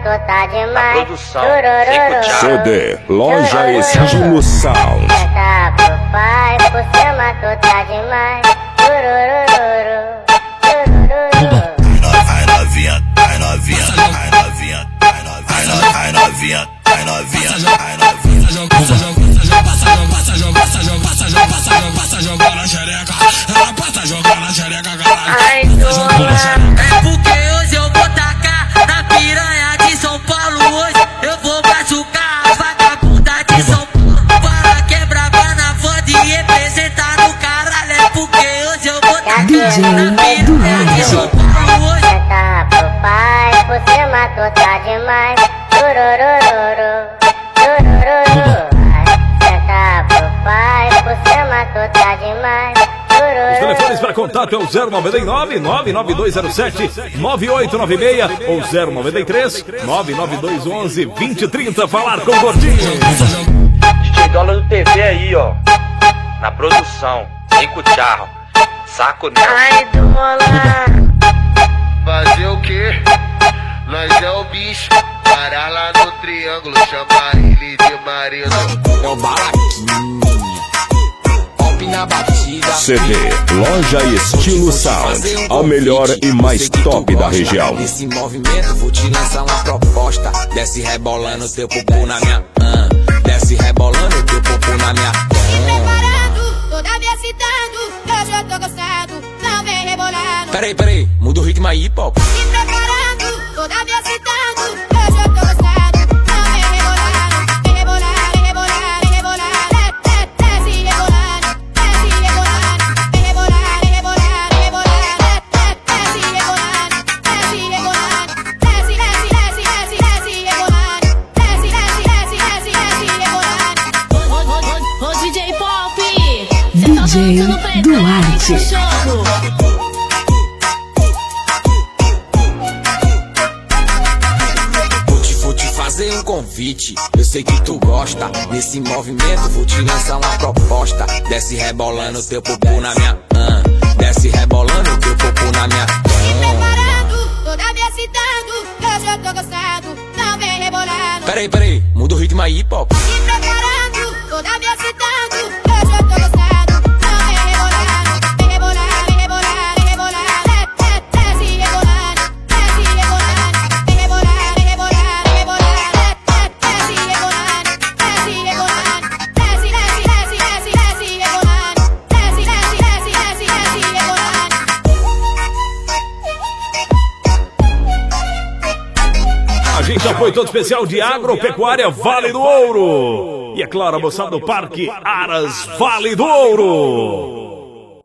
tu tá demais. Produção, CD, Loja Estilo Sound. Senta pro pai, por cima tu tá demais. Ai novinha, ai novinha, ai novinha, ai novinha, ai novinha, ai novinha. Passa jogando na xereca, ela passa jogando na xereca, Ai, é porque hoje eu vou tacar na piranha de São Paulo. Hoje eu vou machucar a vagabunda de São Paulo. Para quebrar na foda e representar no caralho. É porque hoje eu vou tacar na piranha de São Paulo. Hoje senta pro pai, por cima tu tá demais. Senta pro pai, por cima tu tá demais. Os telefones para contato é o 099 99207 9896 ou 093 99211 2030. Falar com o Gordinho. DJ Dólar do TV aí, ó. Na produção, sem cucharro. Saco nela. ai, Dólar. Fazer o quê? Nós é o bicho. Parar lá no triângulo, chamar ele de marido. É o baraquinha, pop na batida. CD, Loja Estilo Sound. A melhor e mais top da região. Nesse movimento vou te lançar uma proposta. Desce rebolando teu popô na minha desce rebolando teu popô na minha preparando, toda me excitando. Hoje eu tô gostado, não vem rebolando. Peraí, muda o ritmo aí, pop. Me preparando, toda me excitando. Hoje eu tô gostado, não vem rebolando. Vem rebolar, vem rebolar, vem rebolar. Desce rebolando, desce rebolando. Vem rebolar, vem rebolar, vem rebolar. Desce rebolando, desce rebolando. Desce, desce, desce, desce, desce rebolando. Desce, desce, desce, desce, desce rebolando. Ô DJ Pop, DJ Duarte. Vou te fazer um convite, eu sei que tu gosta. Nesse movimento vou te lançar uma proposta. Desce rebolando teu popô na minha desce rebolando teu popô na minha Me preparando, toda me excitando. Hoje eu tô gostado, não vem rebolando. Peraí, muda o ritmo aí, pop. Me preparando, toda me excitando. Hoje eu tô gostado, não vem rebolando. Vem rebolar, vem rebolar, vem rebolar. Desce rebolando, desce rebolando. Vem rebolar, vem rebolar, vem rebolar. Desce rebolando, desce rebolando. Desce, desce, desce, desce, desce rebolando. Desce, desce, desce, desce, desce rebolando. A gente apoia todo especial de Agropecuária Vale do Ouro. E é claro, a moçada do Parque Aras Vale do Ouro.